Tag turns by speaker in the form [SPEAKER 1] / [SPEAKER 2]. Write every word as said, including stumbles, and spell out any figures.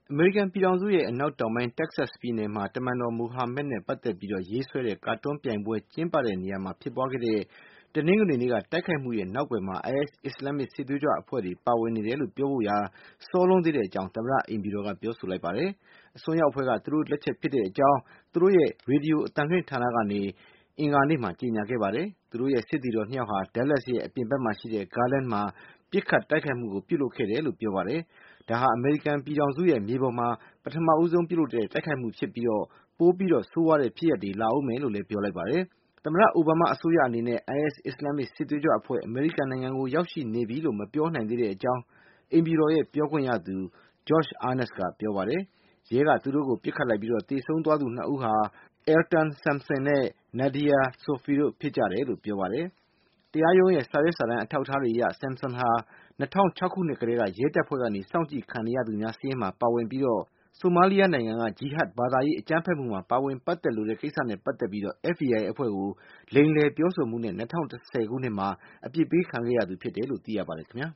[SPEAKER 1] အမေရိကန်ပြည်ထောင်စုရဲ့အနောက်တောင်ပိုင်း Texas ပြည်နယ်မှာ တမန်တော်မိုဟာမက်နဲ့ပတ်သက်ပြီးရေးဆွဲတဲ့ ကာတွန်းပြိုင်ပွဲကျင်းပတဲ့နေရာမှာဖြစ်ပွားခဲ့တဲ့ တနင်္ဂနွေနေ့က တိုက်ခိုက်မှုရဲ့နောက်ကွယ်မှာ အိုင်အက်စ် အစ္စလာမ်စစ်သွေးကြွအဖွဲ့တွေပါဝင်နေတယ်လို့ပြောဖို့ရာ စောလွန်းသေးတဲ့အကြောင်း သမ္မတအိမ်ဖြူတော်ကပြောဆိုလိုက်ပါတယ်။ အစွန်းရောက်အဖွဲ့က သူတို့လက်ချက်ဖြစ်တဲ့အကြောင်း သူတို့ရဲ့ရေဒီယိုအသံလွှင့်ဌာနကနေ အင်္ဂါနေ့မှာကြေညာခဲ့ပါတယ်။ သူတို့ရဲ့စစ်သည်တော်နှစ်ယောက်ဟာ Dallas ရဲ့အပြင်ဘက်မှာရှိတဲ့ Garland မှာ ပစ်ခတ်တိုက်ခိုက်မှုကိုပြုလုပ်ခဲ့တယ်လို့ပြောပါတယ်။ ဒါဟာ အမေရိကန်ပြည်ထောင်စုရဲ့မြေပေါ်မှာ ပထမဆုံးပြုလုပ်တဲ့တိုက်ခိုက်မှုဖြစ်ပြီး ပိုပြီးဆိုးဝါးတဲ့ဖြစ်ရပ်တွေလာဦးမယ်လို့လည်းပြောလိုက်ပါတယ်။ သမ္မတအိုဘားမားအစိုးရအနေနဲ့ အိုင်အက်စ် အစ္စလာမ်စစ်သွေးကြွအဖွဲ့ အမေရိကန်နိုင်ငံကိုရောက်ရှိနေပြီလို့ မပြောနိုင်သေးတဲ့အကြောင်း အိမ်ဖြူတော်ရဲ့ပြောခွင့်ရသူ Josh Earnest ကပြောပါတယ်။ ရဲကသူတို့ကိုပစ်ခတ်လိုက်ပြီး သေဆုံးသွားသူနှစ်ဦးဟာ Elton Sampson နဲ့ Nadia Sofi တို့ဖြစ်ကြတယ်လို့ပြောပါတယ်။ တရားရုံးရဲ့စာရွက်စာတမ်းအထောက်အထားတွေအရ Sampson ဟာ ၂၀၀၆ ခုနှစ်ကတည်းက ရဲတပ်ဖွဲ့ကနေ စောင့်ကြည့်ခံနေရသူများစာရင်းမှာပါဝင်ပြီး ဆိုမာလီယာနိုင်ငံက ဂျီဟတ်ဘာသာရေးအကြမ်းဖက်မှုမှာပါဝင်ပတ်သက်လိုတဲ့ကိစ္စနဲ့ပတ်သက်ပြီး F B I အဖွဲ့ကို လိမ်လည်ပြောဆိုမှုနဲ့ ၂၀၁၀ ခုနှစ်မှာ အပြစ်ပေးခံခဲ့ရသူဖြစ်တယ်လို့သိရပါတယ်ခင်ဗျာ